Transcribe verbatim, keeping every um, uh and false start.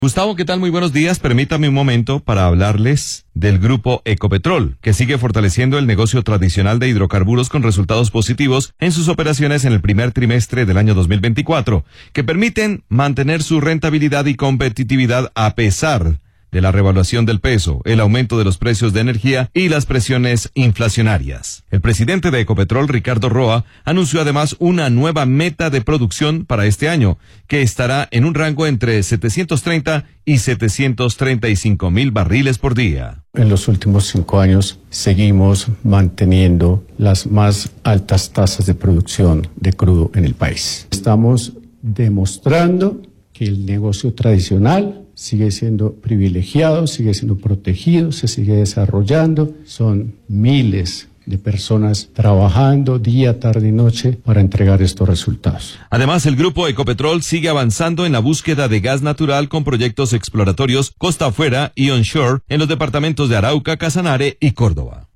Gustavo, ¿qué tal? Muy buenos días. Permítame un momento para hablarles del grupo Ecopetrol, que sigue fortaleciendo el negocio tradicional de hidrocarburos con resultados positivos en sus operaciones en el primer trimestre del año dos mil veinticuatro, que permiten mantener su rentabilidad y competitividad a pesar de la revaluación del peso, el aumento de los precios de energía y las presiones inflacionarias. El presidente de Ecopetrol, Ricardo Roa, anunció además una nueva meta de producción para este año, que estará en un rango entre setecientos treinta y setecientos treinta y cinco mil barriles por día. En los últimos cinco años seguimos manteniendo las más altas tasas de producción de crudo en el país. Estamos demostrando que el negocio tradicional sigue siendo privilegiado, sigue siendo protegido, se sigue desarrollando. Son miles de personas trabajando día, tarde y noche para entregar estos resultados. Además, el grupo Ecopetrol sigue avanzando en la búsqueda de gas natural con proyectos exploratorios costa afuera y onshore en los departamentos de Arauca, Casanare y Córdoba.